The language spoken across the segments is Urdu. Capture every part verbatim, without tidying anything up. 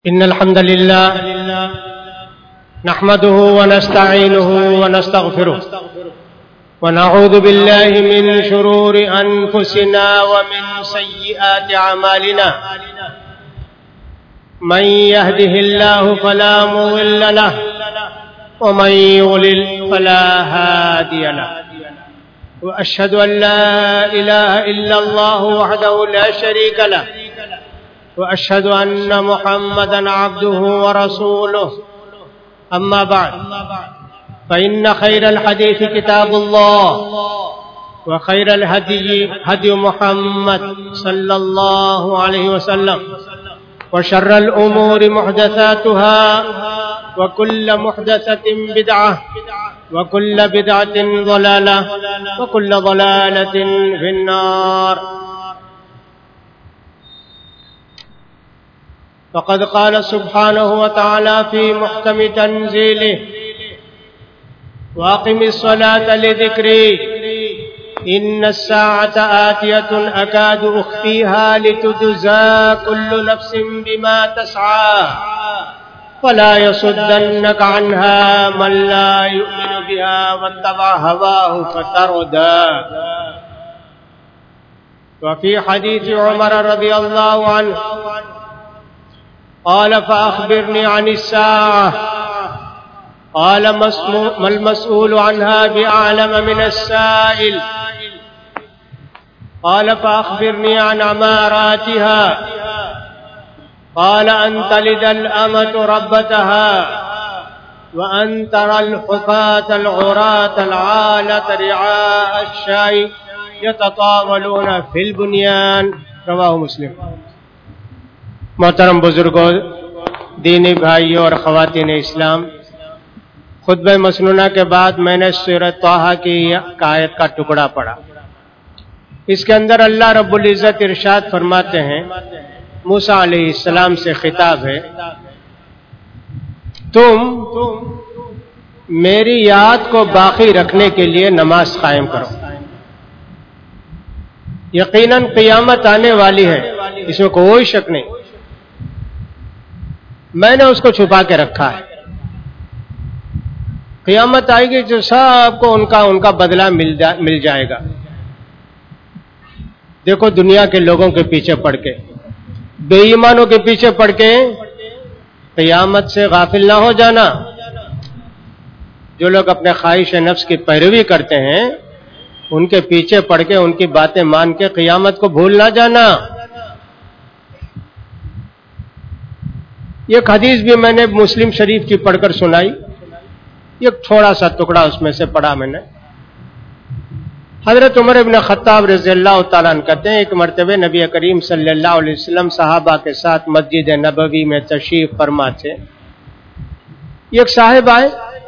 إن الحمد لله نحمده ونستعينه ونستغفره ونعوذ بالله من شرور أنفسنا ومن سيئات أعمالنا من يهده الله فلا مضل له ومن يضلل فلا هادي له وأشهد أن لا إله إلا الله وحده لا شريك له وأشهد أن محمدًا عبده ورسوله أما بعد فإن خير الحديث كتاب الله وخير الهدي هدي محمد صلى الله عليه وسلم وشر الأمور محدثاتها وكل محدثة بدعة وكل بدعة ضلالة وكل ضلالة في النار. فقد قال سبحانه وتعالى في محكم تنزيله وأقم الصلاة لذكري إن الساعة آتية أكاد أخفيها لتجزى كل نفس بما تسعى فلا يصدنك عنها من لا يؤمن بها واتبع هواه فتردى. وفي حديث عمر رضي الله عنه قال فأخبرني عن الساعة قال ما المسؤول عنها بأعلم من السائل قال فأخبرني عن أماراتها قال أن تلد الأمة ربتها وأن ترى الحفاة العراة العالة رعاء الشاء يتطاولون في البنيان. رواه مسلم. محترم بزرگوں، دینی بھائیوں اور خواتین اسلام، خطبہ مسنونہ کے بعد میں نے سورۃ طٰہٰ کی آیت کا ٹکڑا پڑھا. اس کے اندر اللہ رب العزت ارشاد فرماتے ہیں، موسیٰ علیہ السلام سے خطاب ہے، تم میری یاد کو باقی رکھنے کے لیے نماز قائم کرو. یقیناً قیامت آنے والی ہے، اس میں کوئی شک نہیں. میں نے اس کو چھپا کے رکھا ہے. قیامت آئے گی جو سب کو ان کا ان کا بدلہ مل جا مل جائے گا. دیکھو دنیا کے لوگوں کے پیچھے پڑ کے، بے ایمانوں کے پیچھے پڑ کے قیامت سے غافل نہ ہو جانا. جو لوگ اپنے خواہش نفس کی پیروی کرتے ہیں ان کے پیچھے پڑ کے ان کی باتیں مان کے قیامت کو بھول نہ جانا. ایک حدیث بھی میں نے مسلم شریف کی پڑھ کر سنائی، ایک تھوڑا سا ٹکڑا اس میں سے پڑھا میں نے. حضرت عمر ابن خطاب رضی اللہ تعالیٰ عنہ کہتے ہیں، ایک مرتبہ نبی کریم صلی اللہ علیہ وسلم صحابہ کے ساتھ مسجد نبوی میں تشریف فرما تھے. ایک صاحب آئے،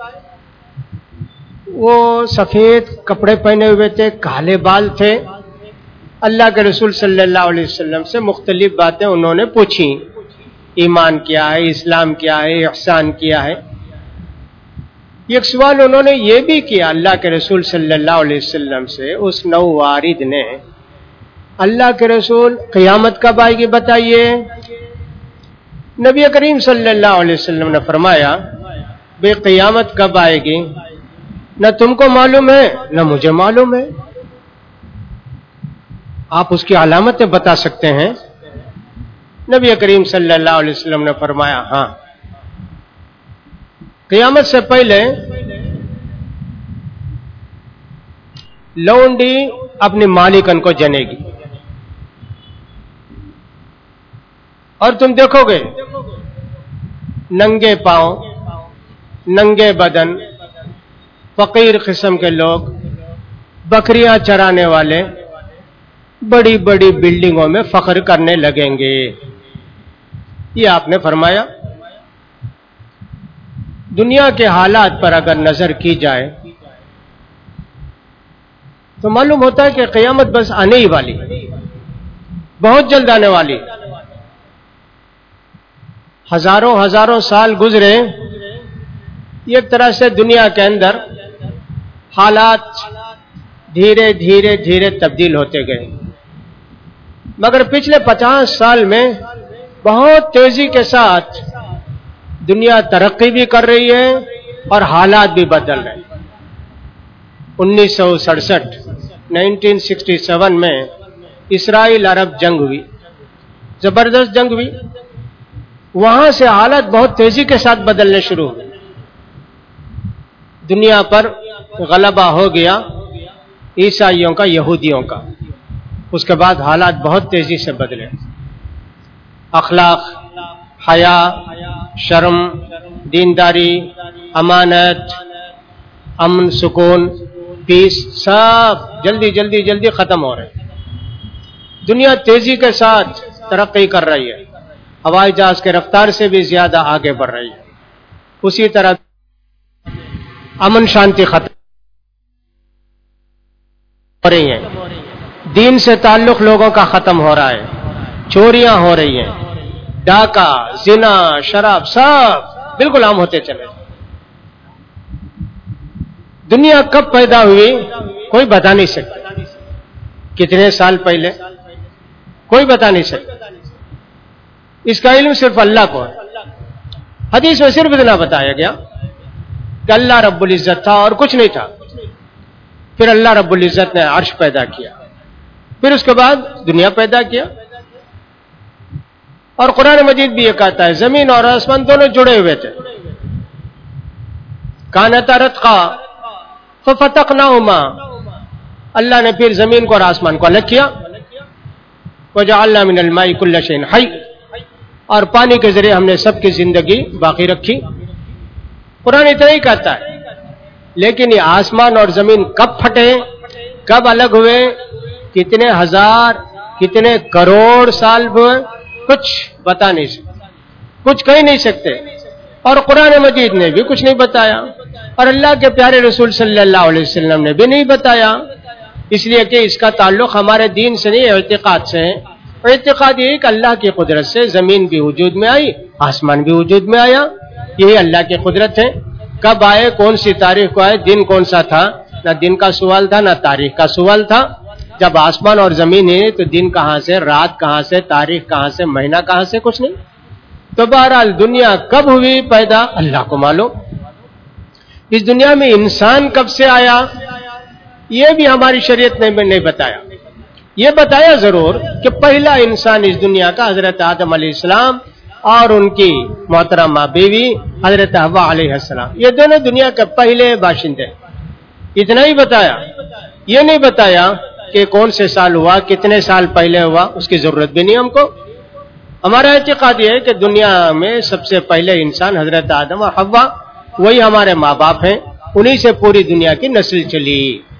وہ سفید کپڑے پہنے ہوئے تھے، کالے بال تھے. اللہ کے رسول صلی اللہ علیہ وسلم سے مختلف باتیں انہوں نے پوچھی، ایمان کیا ہے، اسلام کیا ہے، احسان کیا ہے. ایک سوال انہوں نے یہ بھی کیا اللہ کے رسول صلی اللہ علیہ وسلم سے، اس نو وارد نے، اللہ کے رسول قیامت کب آئے گی بتائیے. نبی کریم صلی اللہ علیہ وسلم نے فرمایا، بے قیامت کب آئے گی نہ تم کو معلوم ہے نہ مجھے معلوم ہے. آپ اس کی علامتیں بتا سکتے ہیں؟ نبی کریم صلی اللہ علیہ وسلم نے فرمایا، ہاں، قیامت سے پہلے لونڈی اپنی مالکن کو جنے گی اور تم دیکھو گے ننگے پاؤں، ننگے بدن، فقیر قسم کے لوگ، بکریاں چرانے والے بڑی بڑی بلڈنگوں میں فخر کرنے لگیں گے. یہ آپ نے فرمایا. دنیا کے حالات پر اگر نظر کی جائے تو معلوم ہوتا ہے کہ قیامت بس آنے ہی والی، بہت جلد آنے والی. ہزاروں ہزاروں سال گزرے، ایک طرح سے دنیا کے اندر حالات دھیرے دھیرے دھیرے تبدیل ہوتے گئے، مگر پچھلے پچاس سال میں بہت تیزی کے ساتھ دنیا ترقی بھی کر رہی ہے اور حالات بھی بدل رہے ہیں۔ انیس سو سڑسٹھ نائنٹین سکسٹی سیون میں اسرائیل عرب جنگ ہوئی، زبردست جنگ ہوئی، وہاں سے حالات بہت تیزی کے ساتھ بدلنے شروع ہوئے، دنیا پر غلبہ ہو گیا عیسائیوں کا، یہودیوں کا۔ اس کے بعد حالات بہت تیزی سے بدلے، اخلاق، حیا، شرم، دینداری، امانت، امن، سکون، پیس، سب جلدی جلدی جلدی ختم ہو رہے ہیں۔ دنیا تیزی کے ساتھ ترقی کر رہی ہے، ہوائی جہاز کے رفتار سے بھی زیادہ آگے بڑھ رہی ہے۔ اسی طرح امن شانتی ختم ہو رہی ہیں، دین سے تعلق لوگوں کا ختم ہو رہا ہے، چوریاں ہو رہی ہیں، ڈاکہ، زنا، شراب، سب بالکل عام ہوتے چلے۔ دنیا کب پیدا ہوئی کوئی بتا نہیں سکتا، کتنے سال پہلے کوئی بتا نہیں سکتا، اس کا علم صرف اللہ کو ہے۔ حدیث میں صرف اتنا بتایا گیا کہ اللہ رب العزت تھا اور کچھ نہیں تھا، پھر اللہ رب العزت نے عرش پیدا کیا، پھر اس کے بعد دنیا پیدا کیا، اور قرآن مجید بھی یہ کہتا ہے زمین اور آسمان دونوں جڑے ہوئے تھے، کانتا رتقا ففتقناہما، اللہ نے پھر زمین کو اور آسمان کو الگ کیا، وجعلنا من الماء كل شيء حي، اور پانی کے ذریعے ہم نے سب کی زندگی باقی رکھی۔ قرآن اتنا ہی کہتا ہے، لیکن یہ آسمان اور زمین کب پھٹے، کب الگ ہوئے، کتنے ہزار کتنے کروڑ سال ہوئے، کچھ بتا نہیں سکتے، کچھ کہہ نہیں سکتے، اور قرآن مجید نے بھی کچھ نہیں بتایا، اور اللہ کے پیارے رسول صلی اللہ علیہ وسلم نے بھی نہیں بتایا، اس لیے کہ اس کا تعلق ہمارے دین سے نہیں، اعتقاد سے ہے۔ اعتقاد یہ کہ اللہ کی قدرت سے زمین بھی وجود میں آئی، آسمان بھی وجود میں آیا، یہی اللہ کی قدرت ہے۔ کب آئے، کون سی تاریخ کو آئے، دن کون سا تھا، نہ دن کا سوال تھا نہ تاریخ کا سوال تھا۔ جب آسمان اور زمین ہے تو دن کہاں سے، رات کہاں سے، تاریخ کہاں سے، مہینہ کہاں سے، کچھ نہیں۔ تو بہرحال دنیا کب ہوئی پیدا اللہ کو معلوم۔ اس دنیا میں انسان کب سے آیا یہ بھی ہماری شریعت نے نہیں بتایا۔ یہ بتایا ضرور کہ پہلا انسان اس دنیا کا حضرت آدم علیہ السلام اور ان کی محترمہ بیوی حضرت حوا علیہ السلام، یہ دونوں دنیا کے پہلے باشندے، اتنا ہی بتایا۔ یہ نہیں بتایا کہ کون سے سال ہوا، کتنے سال پہلے ہوا، اس کی ضرورت بھی نہیں ہم کو۔ ہمارا اعتقاد یہ ہے کہ دنیا میں سب سے پہلے انسان حضرت آدم اور حوا، وہی ہمارے ماں باپ ہیں، انہی سے پوری دنیا کی نسل چلی۔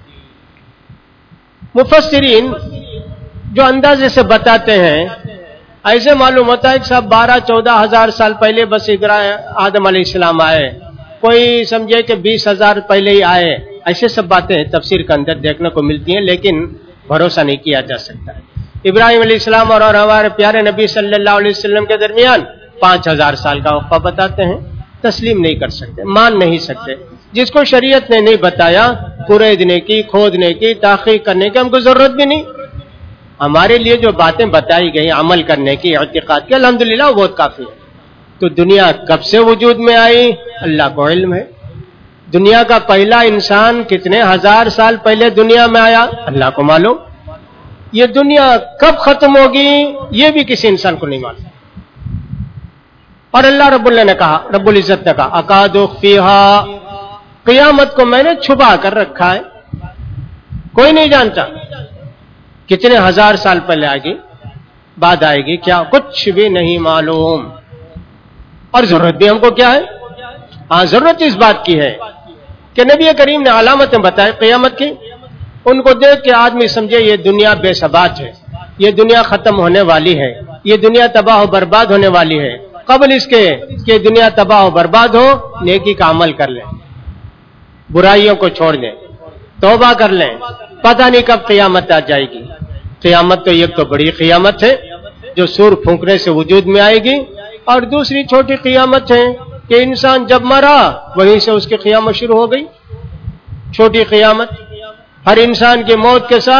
مفسرین جو اندازے سے بتاتے ہیں، ایسے معلوم ہوتا ہے کہ صاحب بارہ چودہ ہزار سال پہلے بس آدم علیہ السلام آئے، کوئی سمجھے کہ بیس ہزار پہلے ہی آئے، ایسے سب باتیں تفسیر کے اندر دیکھنے کو ملتی ہیں، لیکن بھروسہ نہیں کیا جا سکتا ہے۔ ابراہیم علیہ السلام اور ہمارے پیارے نبی صلی اللہ علیہ وسلم کے درمیان پانچ ہزار سال کا وقفہ بتاتے ہیں، تسلیم نہیں کر سکتے، مان نہیں سکتے۔ جس کو شریعت نے نہیں بتایا، کوریدنے کی، کھودنے کی، تحقیق کرنے کی ہم کو ضرورت بھی نہیں۔ ہمارے لیے جو باتیں بتائی گئی عمل کرنے کی، اعتقاد کی، الحمدللہ وہ بہت کافی ہے۔ تو دنیا کب سے وجود میں آئی اللہ کو علم ہے۔ دنیا کا پہلا انسان کتنے ہزار سال پہلے دنیا میں آیا اللہ کو معلوم۔ یہ دنیا کب ختم ہوگی یہ بھی کسی انسان کو نہیں معلوم۔ اور اللہ رب اللہ نے کہا، رب العزت نے کہا اکاد اخفیہا، قیامت کو میں نے چھپا کر رکھا ہے، کوئی نہیں جانتا کتنے ہزار سال پہلے آئے گی، بعد آئے گی، کیا کچھ بھی نہیں معلوم۔ اور ضرورت بھی ہم کو کیا ہے؟ ہاں ضرورت اس بات کی ہے کہ نبی کریم نے علامتیں بتائے قیامت کی، ان کو دیکھ کے آدمی سمجھے یہ دنیا بے ثبات ہے، یہ دنیا ختم ہونے والی ہے، یہ دنیا تباہ و برباد ہونے والی ہے۔ قبل اس کے کہ دنیا تباہ و برباد ہو، نیکی کا عمل کر لیں، برائیوں کو چھوڑ دیں، توبہ کر لیں، پتہ نہیں کب قیامت آ جائے گی۔ قیامت تو ایک تو بڑی قیامت ہے جو سور پھونکنے سے وجود میں آئے گی، اور دوسری چھوٹی قیامت ہے کہ انسان جب مرا وہیں سے اس کی قیامت شروع ہو گئی۔ چھوٹی قیامت، ہر انسان کی موت کے ساتھ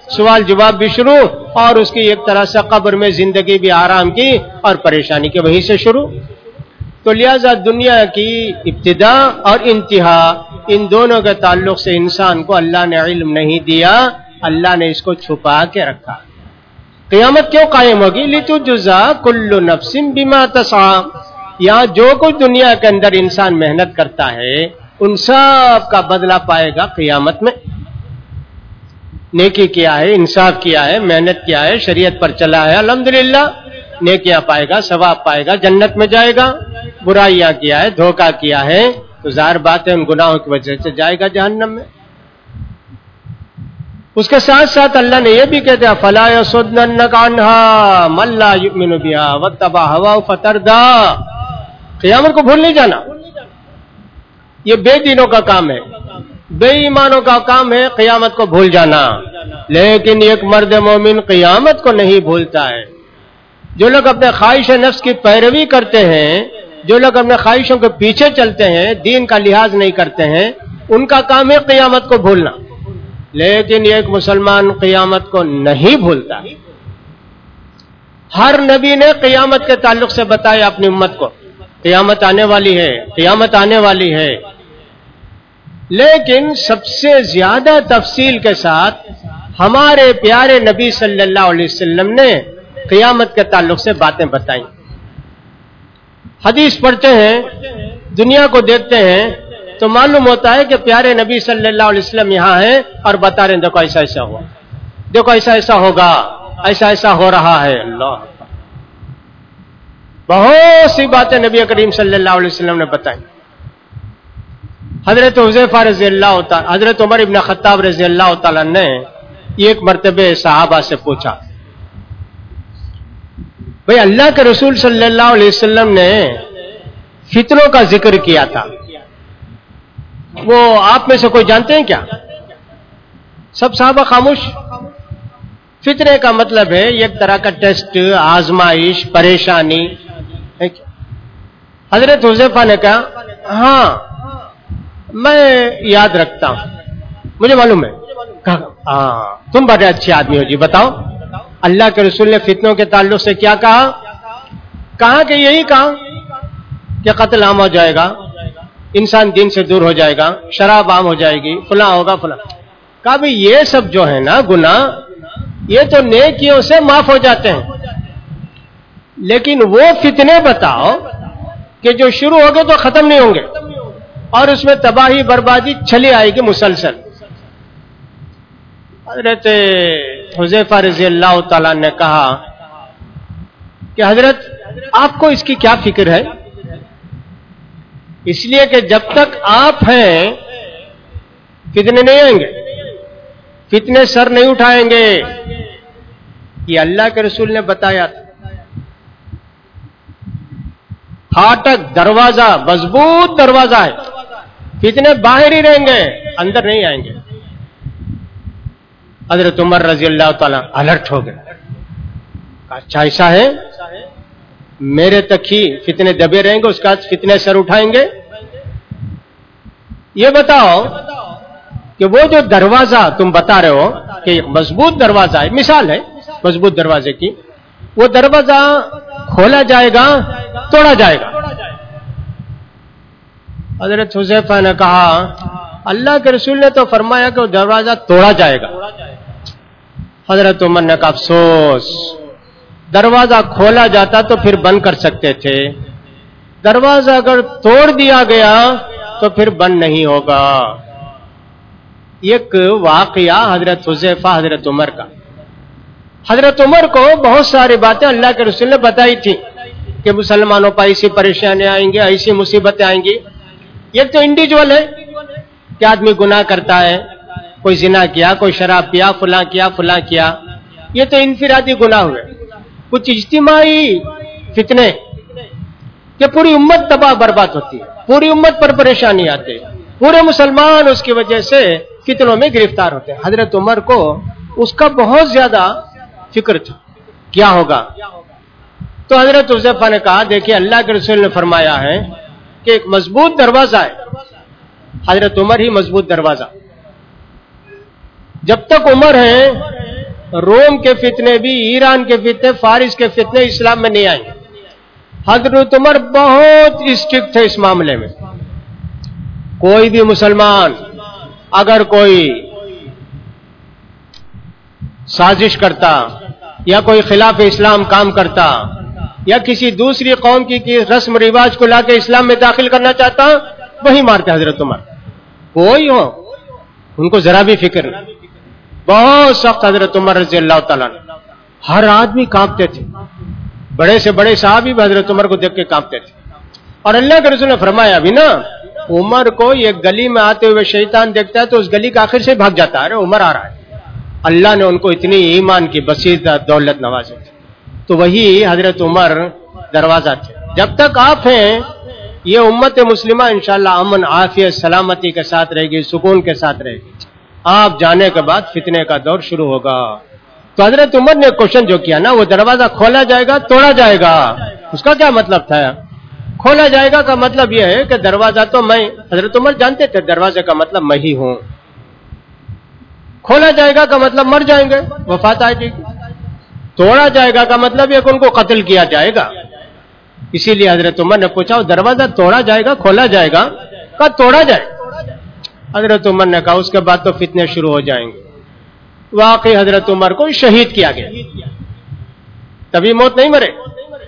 سوال جواب بھی شروع، اور اس کی ایک طرح سے قبر میں زندگی بھی آرام کی اور پریشانی کے وہیں سے شروع۔ تو لہذا دنیا کی ابتدا اور انتہا ان دونوں کے تعلق سے انسان کو اللہ نے علم نہیں دیا، اللہ نے اس کو چھپا کے رکھا۔ قیامت کیوں قائم ہوگی؟ لِتُجْزَى كُلُّ نَفْسٍ بِمَا تَسْعَىٰ، یہاں جو کچھ دنیا کے اندر انسان محنت کرتا ہے ان سب کا بدلہ پائے گا قیامت میں۔ نیکی کیا ہے، انصاف کیا ہے، محنت کیا ہے، شریعت پر چلا ہے، الحمدللہ نیکیاں پائے گا، ثواب پائے گا، جنت میں جائے گا۔ برائیاں کیا ہے، دھوکہ کیا ہے تو ظاہر بات ہے ان گناہوں کی وجہ سے جائے گا جہنم میں۔ اس کے ساتھ ساتھ اللہ نے یہ بھی کہتے ہیں فَلَا يَصُدَّنَّكَ عَنْهَا مَن لَّا يُؤْمِنُ بِهَا وَاتَّبَعَ هَوَاهُ فَتَرْدَىٰ، قیامت کو بھول نہیں جانا، یہ بے دینوں کا کام ہے، بے ایمانوں کا کام ہے قیامت کو بھول جانا، لیکن ایک مرد مومن قیامت کو نہیں بھولتا ہے۔ جو لوگ اپنے خواہش نفس کی پیروی کرتے ہیں، جو لوگ اپنے خواہشوں کے پیچھے چلتے ہیں، دین کا لحاظ نہیں کرتے ہیں، ان کا کام ہے قیامت کو بھولنا، لیکن ایک مسلمان قیامت کو نہیں بھولتا۔ ہر نبی نے قیامت کے تعلق سے بتایا اپنی امت کو، قیامت آنے والی ہے، قیامت آنے والی ہے، لیکن سب سے زیادہ تفصیل کے ساتھ ہمارے پیارے نبی صلی اللہ علیہ وسلم نے قیامت کے تعلق سے باتیں بتائیں۔ حدیث پڑھتے ہیں، دنیا کو دیکھتے ہیں تو معلوم ہوتا ہے کہ پیارے نبی صلی اللہ علیہ وسلم یہاں ہیں اور بتا رہے ہیں دیکھو ایسا ایسا ہوا، دیکھو ایسا ایسا ہوگا، ایسا ایسا ہو رہا ہے۔ اللہ بہت سی باتیں نبی کریم صلی اللہ علیہ وسلم نے بتائیں۔ حضرت حذیفہ رضی اللہ تعالی حضرت عمر ابن خطاب رضی اللہ تعالیٰ نے ایک مرتبہ صحابہ سے پوچھا، بھئی اللہ کے رسول صلی اللہ علیہ وسلم نے فتنوں کا ذکر کیا تھا، وہ آپ میں سے کوئی جانتے ہیں کیا؟ سب صحابہ خاموش۔ فتنے کا مطلب ہے ایک طرح کا ٹیسٹ، آزمائش، پریشانی۔ حضرت حذیفہ نے کہا ہاں میں یاد رکھتا ہوں، مجھے معلوم ہے۔ کہا ہاں تم بڑے اچھے آدمی ہو جی، بتاؤ اللہ کے رسول نے فتنوں کے تعلق سے کیا کہا؟ کہا کہ یہی کہا کہ قتل عام ہو جائے گا، انسان دین سے دور ہو جائے گا، شراب عام ہو جائے گی، فلاں ہوگا فلاں۔ کہا بھی یہ سب جو ہے نا گناہ، یہ تو نیکیوں سے معاف ہو جاتے ہیں، لیکن وہ فتنے بتاؤ کہ جو شروع ہو گئے تو ختم نہیں ہوں گے اور اس میں تباہی بربادی چلی آئے گی مسلسل۔ حضرت حذیفہ رضی اللہ تعالیٰ نے کہا کہ حضرت آپ کو اس کی کیا فکر ہے؟ اس لیے کہ جب تک آپ ہیں فتنے نہیں آئیں گے، فتنے سر نہیں اٹھائیں گے، یہ اللہ کے رسول نے بتایا تھا۔ پھاٹک دروازہ مضبوط دروازہ ہے، فتنے باہر ہی رہیں گے، اندر نہیں آئیں گے۔ حضرت عمر رضی اللہ تعالیٰ الرٹ ہو گئے، اچھا ایسا ہے، میرے تک ہی فتنے دبے رہیں گے، اس کا فتنے سر اٹھائیں گے؟ یہ بتاؤ کہ وہ جو دروازہ تم بتا رہے ہو کہ مضبوط دروازہ ہے، مثال ہے مضبوط دروازے کی، وہ دروازہ کھولا جائے گا توڑا جائے گا؟ حضرت حذیفہ نے کہا اللہ کے رسول نے تو فرمایا کہ وہ دروازہ توڑا جائے گا۔ حضرت عمر نے کہا افسوس، دروازہ کھولا جاتا تو پھر بند کر سکتے تھے، دروازہ اگر توڑ دیا گیا تو پھر بند نہیں ہوگا۔ ایک واقعہ حضرت حذیفہ حضرت عمر کا۔ حضرت عمر کو بہت ساری باتیں اللہ کے رسول نے بتائی تھی کہ مسلمانوں پر ایسی پریشانیاں آئیں گی، ایسی مصیبتیں آئیں گی۔ یہ تو انڈیویجول ہے کہ آدمی گناہ کرتا ہے، کوئی زنا کیا، کوئی شراب پیا، فلاں کیا فلاں کیا، یہ تو انفرادی گناہ ہوئے۔ کچھ اجتماعی فتنے کہ پوری امت تباہ برباد ہوتی ہے، پوری امت پر پریشانی آتی ہے، پورے مسلمان اس کی وجہ سے فتنوں میں گرفتار ہوتے ہیں۔ حضرت عمر کو اس کا بہت زیادہ فکر تھا کیا ہوگا۔ تو حضرت حذیفہ نے کہا دیکھیے اللہ کے رسول نے فرمایا ہے کہ ایک مضبوط دروازہ ہے، حضرت عمر ہی مضبوط دروازہ۔ جب تک عمر ہیں روم کے فتنے بھی، ایران کے فتنے، فارس کے فتنے اسلام میں نہیں آئیں گے۔ حضرت عمر بہت اسٹرکٹ تھے اس معاملے میں۔ کوئی بھی مسلمان اگر کوئی سازش کرتا یا کوئی خلاف اسلام کام کرتا یا کسی دوسری قوم کی رسم رواج کو لا کے اسلام میں داخل کرنا چاہتا، وہی مارتے حضرت عمر، کوئی ہو، ان کو ذرا بھی فکر نہیں۔ بہت سخت حضرت عمر رضی اللہ تعالیٰ نے، ہر آدمی کانپتے تھے، بڑے سے بڑے صحابی بھی حضرت عمر کو دیکھ کے کانپتے تھے۔ اور اللہ کے رسول نے فرمایا بھی نا، عمر کو یہ گلی میں آتے ہوئے شیطان دیکھتا ہے تو اس گلی کے آخر سے بھاگ جاتا ہے، ارے عمر آ رہا ہے۔ اللہ نے ان کو اتنی ایمان کی بصیرت دولت نوازی تھی، تو وہی حضرت عمر دروازہ تھے۔ جب تک آپ ہیں یہ امت مسلمہ انشاءاللہ امن عافیت سلامتی کے ساتھ رہے گی، سکون کے ساتھ رہے گی۔ آپ جانے کے بعد فتنے کا دور شروع ہوگا۔ تو حضرت عمر نے کوشچن جو کیا نا، وہ دروازہ کھولا جائے گا توڑا جائے گا، اس کا کیا مطلب تھا؟ کھولا جائے گا کا مطلب یہ ہے کہ دروازہ تو میں، حضرت عمر جانتے تھے دروازے کا مطلب میں ہی ہوں۔ کھولا جائے گا کا مطلب مر جائیں گے، وفات آ جائے گی۔ توڑا جائے گا کا مطلب یہ کہ ان کو قتل کیا جائے گا۔ اسی لیے حضرت عمر نے پوچھا دروازہ توڑا جائے گا کھولا جائے گا؟ کہا توڑا جائے۔ حضرت عمر نے کہا اس کے بعد تو فتنے شروع ہو جائیں گے۔ واقعی حضرت عمر کو شہید کیا گیا، تبھی موت نہیں مرے،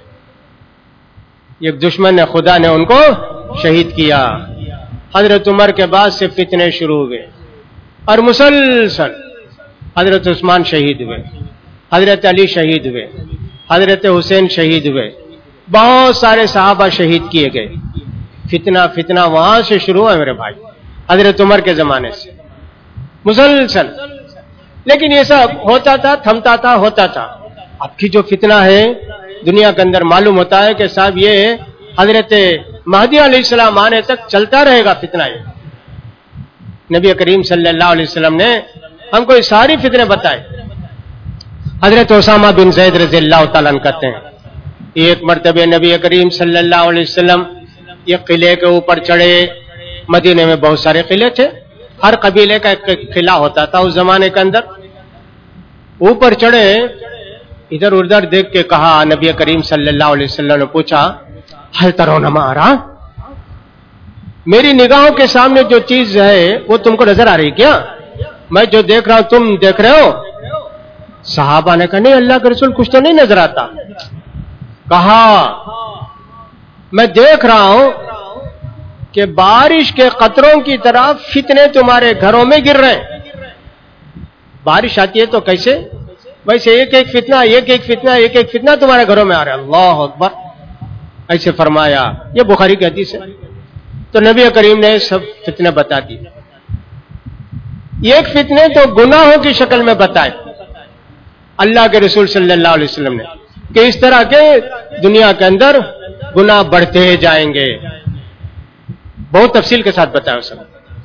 ایک دشمن نے خدا نے ان کو شہید کیا۔ حضرت عمر کے بعد سے فتنے شروع ہوئے اور مسلسل حضرت عثمان شہید ہوئے، حضرت علی شہید ہوئے، حضرت حسین شہید ہوئے، بہت سارے صحابہ شہید کیے گئے۔ فتنہ فتنہ وہاں سے شروع ہے میرے بھائی، حضرت عمر کے زمانے سے مسلسل۔ لیکن یہ سب ہوتا تھا، تھمتا تھا، ہوتا تھا۔ اب کی جو فتنہ ہے دنیا کے اندر معلوم ہوتا ہے کہ صاحب یہ حضرت مہدی علیہ السلام آنے تک چلتا رہے گا فتنہ۔ یہ نبی کریم صلی اللہ علیہ وسلم نے ہم کو یہ ساری فتنے بتائے۔ حضرت اسامہ بن زید رضی اللہ تعالیٰ عنہ کہتے ہیں ایک مرتبہ نبی کریم صلی اللہ علیہ وسلم یہ قلعے کے اوپر چڑھے۔ مدینے میں بہت سارے قلعے تھے، ہر قبیلے کا ایک قلعہ ہوتا تھا اس زمانے کے اندر۔ اوپر چڑھے، ادھر ادھر دیکھ کے کہا، نبی کریم صلی اللہ علیہ وسلم نے پوچھا ہل ترون ما ارا، میری نگاہوں کے سامنے جو چیز ہے وہ تم کو نظر آ رہی کیا؟ میں جو دیکھ رہا ہوں تم دیکھ رہے ہو؟ صحابہ نے کہا نہیں اللہ کے رسول کچھ تو نہیں نظر آتا۔ کہا میں دیکھ رہا ہوں کہ بارش کے قطروں کی طرح فتنے تمہارے گھروں میں گر رہے ہیں۔ بارش آتی ہے تو کیسے؟ ویسے ایک ایک فتنہ ایک ایک فتنہ ایک ایک فتنہ تمہارے گھروں میں آ رہا ہے۔ اللہ اکبر، ایسے فرمایا۔ یہ بخاری کی حدیث ہے۔ تو نبی کریم نے سب فتنے بتا دی۔ ایک فتنے تو گناہوں کی شکل میں بتائے اللہ کے رسول صلی اللہ علیہ وسلم نے کہ اس طرح کے دنیا کے اندر گناہ بڑھتے جائیں گے، بہت تفصیل کے ساتھ بتایا سب۔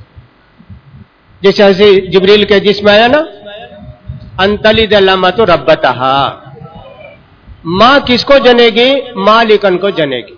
جیسے حضرت جبریل کے جس میں آیا نا، انتلد الامۃ ربتہا، ماں کس کو جنے گی؟ مالکن کو جنے گی۔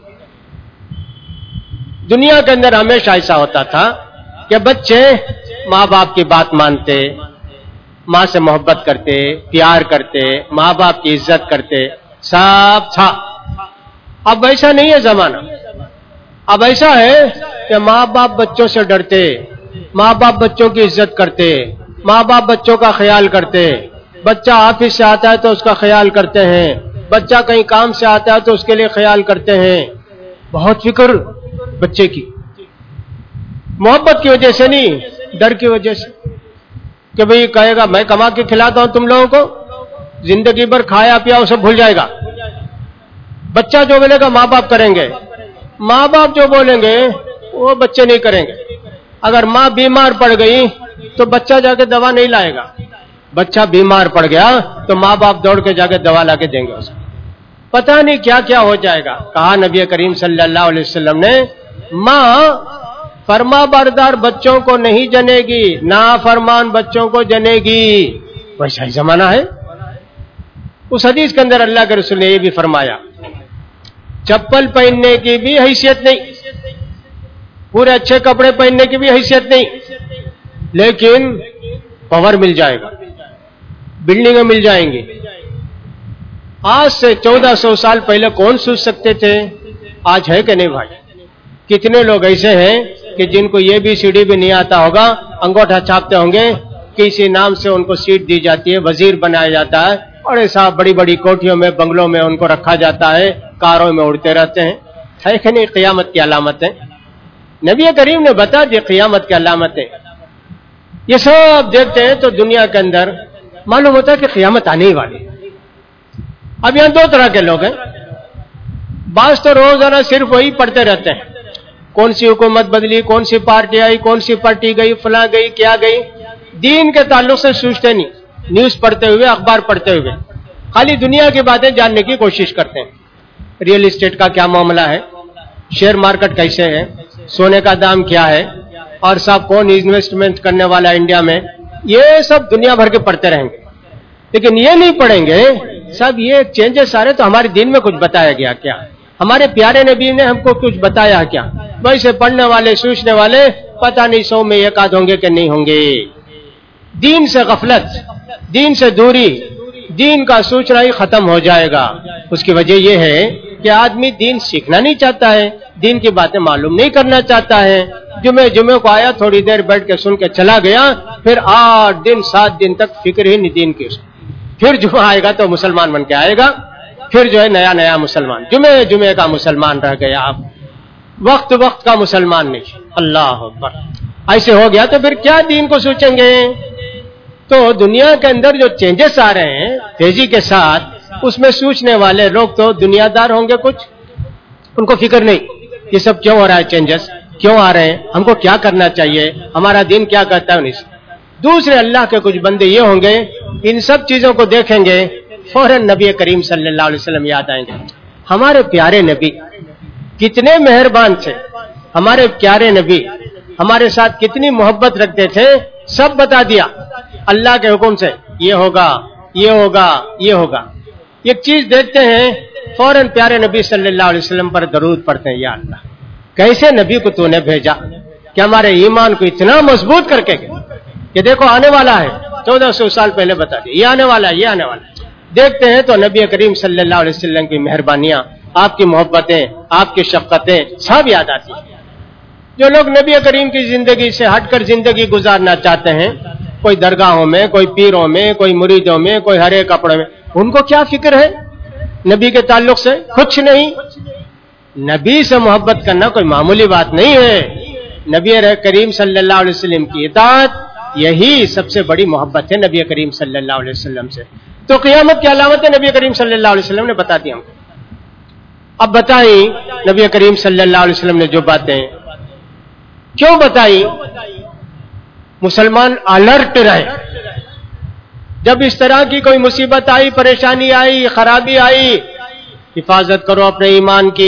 دنیا کے اندر ہمیشہ ایسا ہوتا تھا کہ بچے ماں باپ کی بات مانتے، ماں سے محبت کرتے، پیار کرتے، ماں باپ کی عزت کرتے، سب تھا۔ اب ایسا نہیں ہے زمانہ، اب ایسا ہے کہ ماں باپ بچوں سے ڈرتے، ماں باپ بچوں کی عزت کرتے، ماں باپ بچوں کا خیال کرتے، بچہ آفس سے آتا ہے تو اس کا خیال کرتے ہیں، بچہ کہیں کام سے آتا ہے تو اس کے لیے خیال کرتے ہیں، بہت فکر بچے کی، محبت کی وجہ سے نہیں، ڈر کی وجہ سے کہ بھئی کہے گا میں کما کے کھلاتا ہوں تم لوگوں کو، زندگی بھر کھایا پیا اسے بھول جائے گا۔ بچہ جو بولے گا ماں باپ کریں گے، ماں باپ جو بولیں گے وہ بچے نہیں کریں گے۔ اگر ماں بیمار پڑ گئی تو بچہ جا کے دوا نہیں لائے گا، بچہ بیمار پڑ گیا تو ماں باپ دوڑ کے جا کے دوا لا کے دیں گے اسے، پتہ نہیں کیا کیا ہو جائے گا۔ کہا نبی کریم صلی اللہ علیہ وسلم نے ماں فرما بردار بچوں کو نہیں جنے گی، نافرمان بچوں کو جنے گی۔ ویسا ہی زمانہ ہے۔ اس حدیث کے اندر اللہ کے رسول نے یہ بھی فرمایا چپل پہننے کی بھی حیثیت نہیں، پورے اچھے کپڑے پہننے کی بھی حیثیت نہیں، لیکن پاور مل جائے گا، बिल्डिंगें मिल जाएंगी। आज से चौदह सौ साल पहले कौन सोच सकते थे? आज है कि नहीं भाई? कितने लोग ऐसे हैं कि जिनको ये भी सीढ़ी भी नहीं आता होगा, अंगूठा छापते होंगे, किसी नाम से उनको सीट दी जाती है, वजीर बनाया जाता है, और ऐसा बड़ी बड़ी कोठियों में, बंगलों में उनको रखा जाता है, कारों में उड़ते रहते हैं। है कि नहीं क़यामत की अलामतें? नबी करीम ने बता दी क़यामत की अलामतें। ये सब देखते हैं तो दुनिया के अंदर मालूम होता है कि क़यामत आने ही वाली है। अब यहां दो तरह के लोग हैं। बास तो रोजाना सिर्फ वही पढ़ते रहते हैं, कौन सी हुकूमत बदली, कौन सी पार्टी आई, कौन सी पार्टी गई, फला गई, क्या गई। दीन के ताल्लुक से सोचते नहीं, न्यूज पढ़ते हुए, अखबार पढ़ते हुए खाली दुनिया की बातें जानने की कोशिश करते हैं। रियल एस्टेट का क्या मामला है, शेयर मार्केट कैसे है, सोने का दाम क्या है, और सब कौन इन्वेस्टमेंट करने वाला है इंडिया में, ये सब दुनिया भर के पढ़ते रहेंगे। लेकिन ये नहीं पढ़ेंगे सब ये चेंजेस सारे तो हमारे दिन में कुछ बताया गया क्या, हमारे प्यारे नबी ने हमको कुछ बताया क्या। वैसे पढ़ने वाले, सोचने वाले पता नहीं सौ में एक आध होंगे कि नहीं होंगे। दीन से गफलत, दीन से दूरी, दीन का सोचना ही खत्म हो जाएगा। उसकी वजह यह है कि आदमी दीन सीखना नहीं चाहता है, दीन की बातें मालूम नहीं करना चाहता है। जुमे जुमे को आया, थोड़ी देर बैठ के सुन के चला गया, फिर आठ दिन सात दिन तक फिक्र ही नहीं दीन की। फिर जुमा आएगा तो मुसलमान बन के आएगा, फिर जो है नया नया मुसलमान, जुमे जुमे का मुसलमान रह गया, आप वक्त वक्त का मुसलमान नहीं। अल्लाह अकबर। ऐसे हो गया तो फिर क्या दीन को सोचेंगे। तो दुनिया के अंदर जो चेंजेस आ रहे हैं तेजी के साथ, उसमें सोचने वाले लोग तो दुनियादार होंगे, कुछ उनको फिक्र नहीं ये सब क्यों हो रहा है, चेंजेस क्यों आ रहे हैं, हमको क्या करना चाहिए, हमारा दीन क्या कहता है। नहीं, दूसरे अल्लाह के कुछ बंदे ये होंगे, इन सब चीजों को देखेंगे, फौरन नबी करीम सल्लल्लाहु अलैहि वसल्लम याद आएंगे। हमारे प्यारे नबी कितने मेहरबान थे, हमारे प्यारे नबी हमारे साथ कितनी मोहब्बत रखते थे, सब बता दिया अल्लाह के हुक्म से, ये होगा, ये होगा, ये होगा। एक चीज देखते हैं, फौरन प्यारे नबी सल्लल्लाहु अलैहि वसल्लम पर दरूद पढ़ते हैं, या अल्लाह कैसे नबी को तूने भेजा कि हमारे ईमान को इतना मजबूत करके कि देखो आने वाला है, चौदह सौ साल पहले बता दिया ये आने वाला है, ये आने वाला है। देखते हैं तो नबी करीम सल्लल्लाहु अलैहि वसल्लम की मेहरबानियां, आपकी मोहब्बतें, आपकी शफ़क़तें सब याद आती हैं। जो लोग नबी करीम की जिंदगी से हटकर जिंदगी गुजारना चाहते हैं, कोई दरगाहों में, कोई पीरों में, कोई मुरीदों में, कोई हरे कपड़े में, उनको क्या फिक्र है नबी के ताल्लुक से? कुछ नहीं। नबी से मोहब्बत करना कोई मामूली बात नहीं है। नबी करीम सल्लल्लाहु अलैहि वसल्लम की इताअत, यही सबसे बड़ी मोहब्बत है नबी करीम सल्लल्लाहु अलैहि वसल्लम से। तो क़यामत की अलामतें नबी करीम सल्लल्लाहु अलैहि वसल्लम ने बता दी हमको। अब बताई नबी करीम सल्लल्लाहु अलैहि वसल्लम ने जो बातें क्यों बताई, मुसलमान अलर्ट रहे। जब इस तरह की कोई मुसीबत आई, परेशानी आई, खराबी आई, हिफाजत करो अपने ईमान की।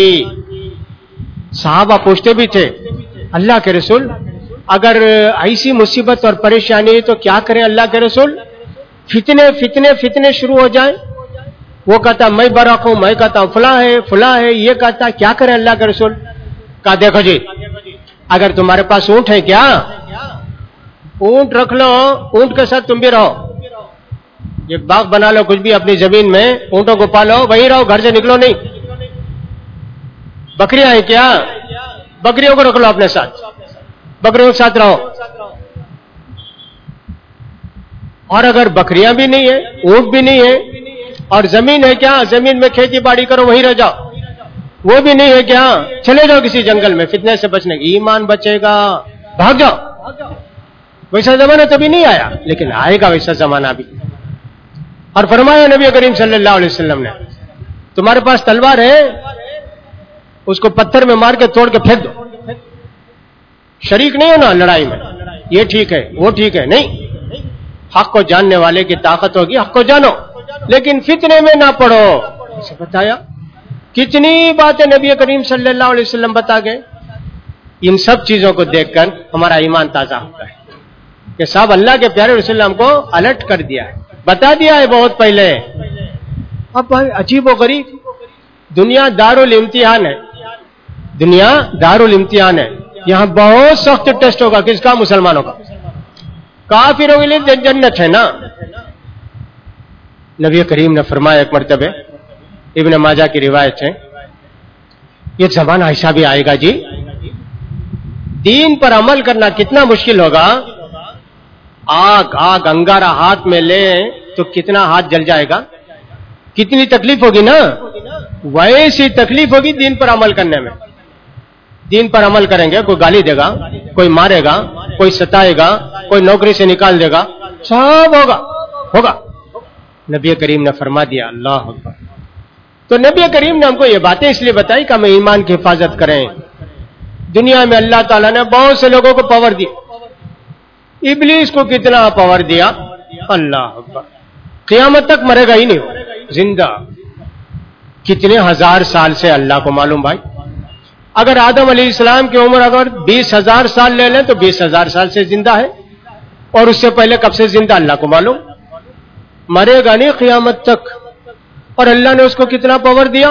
सहाबा पूछते भी थे, अल्लाह के रसूल अगर ऐसी मुसीबत और परेशानी है तो क्या करें अल्लाह के रसूल? फितने फितने फितने शुरू हो जाए। वो कहता मैं बरक हूं, मैं कहता हूं फला है फला है, ये कहता क्या करें अल्लाह के रसूल? कहा देखो जी, अगर तुम्हारे पास ऊंट है क्या, ऊंट रख लो, ऊंट के साथ तुम भी रहो, एक बाग बना लो कुछ भी अपनी जमीन में, ऊंटों को पालो, वहीं रहो, घर से निकलो नहीं। बकरियां हैं क्या, बकरियों को रख लो अपने साथ, बकरियों के साथ रहो। और अगर बकरियां भी नहीं है, ऊंट भी नहीं है, और जमीन है क्या, जमीन में खेती बाड़ी करो, वहीं रह जाओ। वो भी नहीं है क्या, चले जाओ किसी जंगल में, फितने से बचने की, ईमान बचेगा, भाग जाओ। वैसा जमाना तभी नहीं आया, लेकिन आएगा वैसा जमाना भी। और फरमाया नबी करीम सल्लल्लाहु अलैहि वसल्लम ने, तुम्हारे पास तलवार है, उसको पत्थर में मार के तोड़ के फेंक दो। शरीक नहीं हो ना लड़ाई में, ये ठीक है वो ठीक है, नहीं, हक को जानने वाले की ताकत होगी, हक को जानो, लेकिन फितने में ना पड़ो। इसे बताया कितनी बातें नबी करीम सल्लल्लाहु अलैहि वसल्लम बता गए। इन सब चीजों को देखकर हमारा ईमान ताजा होता है कि साहब अल्लाह के प्यारे रसूल हमको अलर्ट कर दिया है, बता दिया है बहुत पहले। अब भाई अजीब व गरीब, दुनिया दारुल इम्तिहान है, दुनिया दारुल इम्तिहान है। यहां बहुत सख्त टेस्ट होगा, किसका? मुसलमानों का। काफिरों के लिए जन्नत है ना, نبی کریم نے فرمایا ایک مرتبہ، ابن ماجہ کی روایت ہے، یہ زمانہ ایسا بھی آئے گا جی، دین پر عمل کرنا کتنا مشکل ہوگا، آگ آگ انگارہ ہاتھ میں لے تو کتنا ہاتھ جل جائے گا، کتنی تکلیف ہوگی نا، ویسی تکلیف ہوگی دین پر عمل کرنے میں۔ دین پر عمل کریں گے، کوئی گالی دے گا، کوئی مارے گا، کوئی ستائے گا، کوئی نوکری سے نکال دے گا، سب ہوگا ہوگا نبی کریم نے فرما دیا اللہ اکبر۔ تو نبی کریم نے ہم کو یہ باتیں اس لیے بتائی کہ ہم ایمان کی حفاظت کریں۔ دنیا میں اللہ تعالیٰ نے بہت سے لوگوں کو پاور دی، ابلیس کو کتنا پاور دیا، اللہ اکبر، قیامت تک مرے گا ہی نہیں، زندہ کتنے ہزار سال سے اللہ کو معلوم۔ بھائی اگر آدم علیہ السلام کی عمر اگر بیس ہزار سال لے لیں تو بیس ہزار سال سے زندہ ہے، اور اس سے پہلے کب سے زندہ اللہ کو معلوم، مرے گا نہیں قیامت تک۔ اور اللہ نے اس کو کتنا پاور دیا،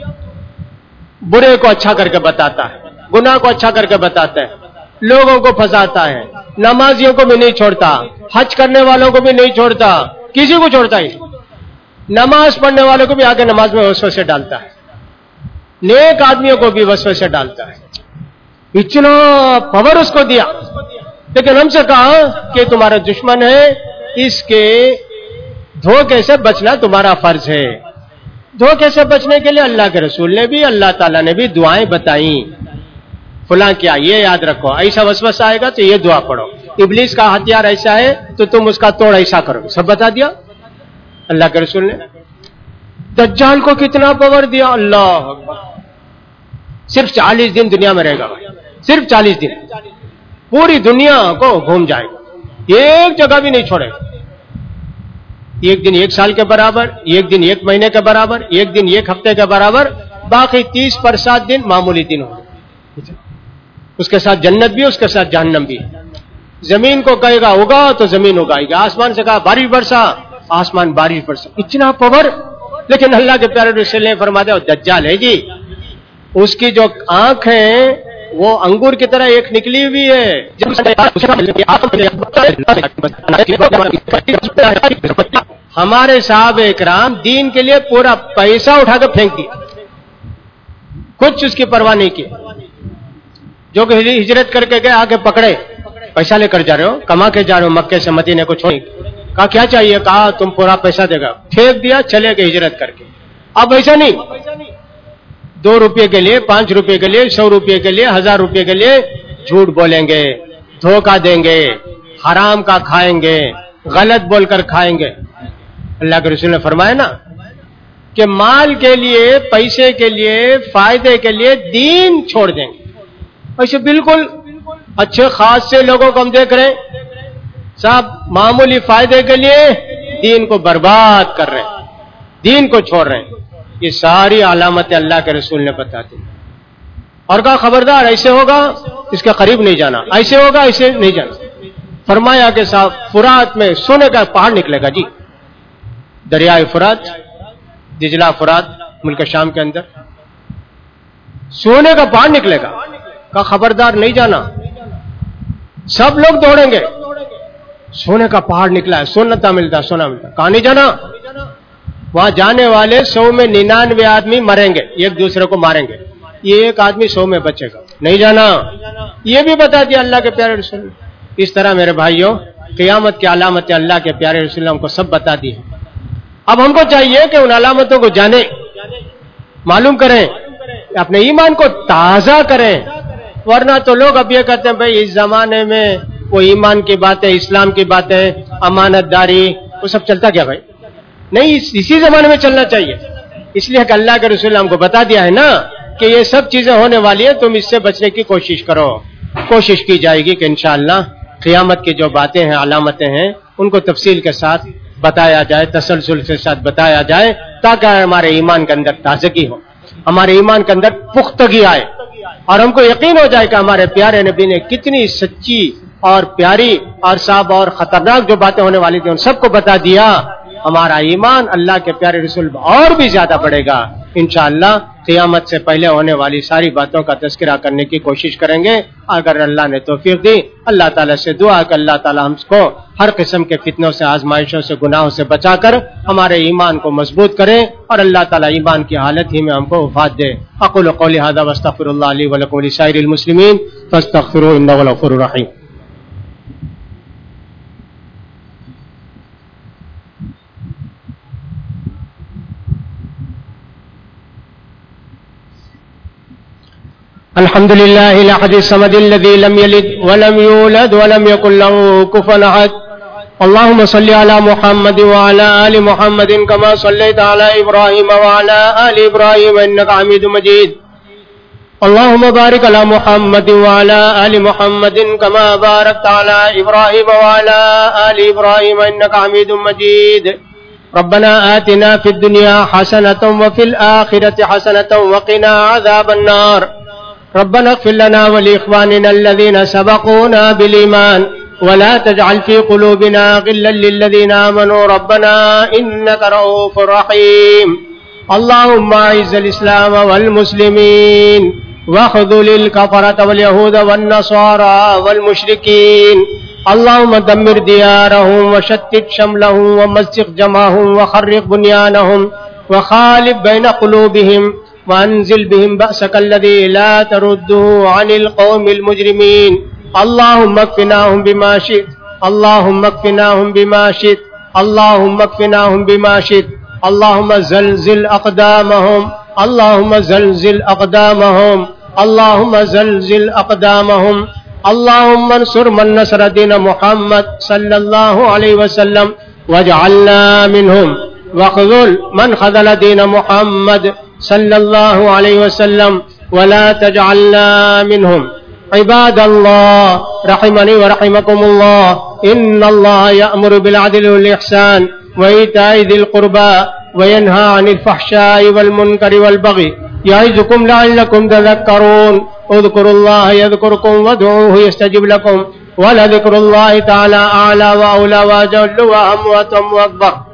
برے کو اچھا کر کے بتاتا ہے، گناہ کو اچھا کر کے بتاتا ہے، لوگوں کو پھنساتا ہے، نمازیوں کو بھی نہیں چھوڑتا، حج کرنے والوں کو بھی نہیں چھوڑتا، کسی کو چھوڑتا ہی، نماز پڑھنے والوں کو بھی آگے نماز میں وسوسے ڈالتا ہے، نیک آدمیوں کو بھی وسوسے ڈالتا ہے، اتنا پاور اس کو دیا۔ لیکن ہم سے کہا کہ تمہارا دشمن ہے، اس کے دھوکے سے بچنا تمہارا فرض ہے۔ دھوکے سے بچنے کے لیے اللہ کے رسول نے بھی، اللہ تعالیٰ نے بھی دعائیں بتائیں، فلاں کیا، یہ یاد رکھو، ایسا وسوسہ آئے گا تو یہ دعا پڑھو، ابلیس کا ہتھیار ایسا ہے تو تم اس کا توڑ ایسا کرو، سب بتا دیا اللہ کے رسول نے۔ دجال کو کتنا پاور دیا، اللہ اکبر، صرف چالیس دن دنیا میں رہے گا، صرف چالیس دن پوری دنیا کو گھوم جائے گا، ایک جگہ بھی نہیں چھوڑے گا، ایک دن ایک سال کے برابر، ایک دن ایک مہینے کے برابر، ایک دن ایک ہفتے کے برابر، باقی تیس پر سات دن معمولی دن ہوں گے، اس کے ساتھ جنت بھی، اس کے ساتھ جہنم بھی۔ زمین کو کہے گا اگا تو زمین اگائے گا، آسمان سے کہا بارش برسا، آسمان بارش برسا، اتنا پاور۔ لیکن اللہ کے پیارے رسول نے فرما دیا دجال ہے جی، اس کی جو آنکھ ہے وہ انگور کی طرح ایک نکلی ہوئی ہے، ہمارے صاحب اکرام دین کے لیے پورا پیسہ اٹھا کر پھینک دیا، کچھ اس کی پرواہ نہیں کی، جو کہ ہجرت کر کے گئے آگے پکڑے، پیسہ لے کر جا رہے ہو، کما کے جا رہے ہو مکے سے مدینے کو چھوڑ، کہا کیا چاہیے، کہا تم پورا پیسہ دے گا، پھینک دیا، چلے گئے ہجرت کر کے۔ اب ایسا نہیں، دو روپے کے لیے، پانچ روپے کے لیے، سو روپے کے لیے، ہزار روپے کے لیے جھوٹ بولیں گے، دھوکہ دیں گے، حرام کا کھائیں گے، غلط بول کر کھائیں گے۔ اللہ کے رسول نے فرمایا نا کہ مال کے لیے، پیسے کے لیے، فائدے کے لیے دین چھوڑ دیں گے۔ ایسے بالکل اچھے خاص سے لوگوں کو ہم دیکھ رہے ہیں، صاحب معمولی فائدے کے لیے دین کو برباد کر رہے ہیں، دین کو چھوڑ رہے ہیں۔ یہ ساری علامتیں اللہ کے رسول نے بتا دی، اور کہا خبردار ایسے ہوگا اس کے قریب نہیں جانا، ایسے ہوگا ایسے نہیں جانا۔ فرمایا کہ صاحب فرات میں سونے کا پہاڑ نکلے گا جی، دریائے فرات، دجلہ فرات، ملک شام کے اندر سونے کا پہاڑ نکلے گا، کہا خبردار نہیں جانا، سب لوگ دوڑیں گے، سونے کا پہاڑ نکلا ہے، سونا ملتا سونا ملتا، کہاں نہیں جانا، وہاں جانے والے سو میں ننانوے آدمی مریں گے، ایک دوسرے کو ماریں گے، یہ ایک آدمی سو میں بچے گا، نہیں جانا۔ یہ بھی بتا دیا اللہ کے پیارے رسول نے۔ اس طرح میرے بھائیوں قیامت کی علامتیں اللہ کے پیارے رسول نے ہم کو سب بتا دی ہیں۔ اب ہم کو چاہیے کہ ان علامتوں کو جانیں، معلوم کریں، اپنے ایمان کو تازہ کریں، ورنہ تو لوگ اب یہ کہتے ہیں بھائی اس زمانے میں وہ ایمان کی باتیں، اسلام کی باتیں، امانت داری، وہ سب چلتا کیا بھائی؟ نہیں، اسی زمانے میں چلنا چاہیے، اس لیے کہ اللہ کے رسول نے ہم کو بتا دیا ہے نا کہ یہ سب چیزیں ہونے والی ہیں، تم اس سے بچنے کی کوشش کرو۔ کوشش کی جائے گی کہ انشاءاللہ قیامت کی جو باتیں ہیں، علامتیں ہیں، ان کو تفصیل کے ساتھ بتایا جائے، تسلسل کے ساتھ بتایا جائے، تاکہ ہمارے ایمان کے اندر تازگی ہو، ہمارے ایمان کے اندر پختگی آئے، اور ہم کو یقین ہو جائے کہ ہمارے پیارے نبی نے کتنی سچی اور پیاری اور صاحب اور خطرناک جو باتیں ہونے والی تھیں ان سب کو بتا دیا۔ ہمارا ایمان اللہ کے پیارے رسول اور بھی زیادہ بڑھے گا انشاءاللہ قیامت سے پہلے ہونے والی ساری باتوں کا تذکرہ کرنے کی کوشش کریں گے اگر اللہ نے توفیق دی۔ اللہ تعالیٰ سے دعا کہ اللہ تعالیٰ ہم کو ہر قسم کے فتنوں سے، آزمائشوں سے، گناہوں سے بچا کر ہمارے ایمان کو مضبوط کرے اور اللہ تعالیٰ ایمان کی حالت ہی میں ہم کو وفات دے۔ اقول قولی ھذا واستغفر اللہ لی ولکم ولسائر المسلمین فاستغفروہ انہ هو الغفور الرحیم۔ الحمد لله الأحد الصمد الذي لم يلد ولم يولد ولم يكن له كفوا أحد اللهم صل على محمد وعلى آل محمد كما صليت على إبراهيم وعلى آل إبراهيم إنك حميد مجيد اللهم بارك على محمد وعلى آل محمد كما باركت على إبراهيم وعلى آل إبراهيم إنك حميد مجيد ربنا آتنا في الدنيا حسنة وفي الآخرة حسنة وقنا عذاب النار ربنا اغفر لنا ولإخواننا الذين سبقونا بالإيمان ولا تجعل في قلوبنا غلا للذين آمنوا ربنا إنك رؤوف رحيم اللهم أعز الإسلام والمسلمين واخذل الكفرة واليهود والنصارى والمشركين اللهم دمر ديارهم وشتت شملهم ومزق جمعهم وخرق بنيانهم وخالف بين قلوبهم وانزل بهم بأسك الذي لا ترده عن القوم المجرمين اللهم اكفناهم بما شئت اللهم اكفناهم بما شئت اللهم اكفناهم بما شئت اللهم زلزل أقدامهم اللهم زلزل أقدامهم اللهم زلزل أقدامهم اللهم انصر من نصر دين محمد صلى الله عليه وسلم واجعلنا منهم واخذل من خذل دين محمد صلى الله عليه وسلم ولا تجعلنا منهم عباد الله رحمني ورحمكم الله إن الله يأمر بالعدل والإحسان وإيتاء ذي القربى وينهى عن الفحشاء والمنكر والبغي يعظكم لعلكم تذكرون اذكروا الله يذكركم وادعوه يستجب لكم ولذكر الله تعالى أعلى وأولى وأجل وأهم وأتم وأكبر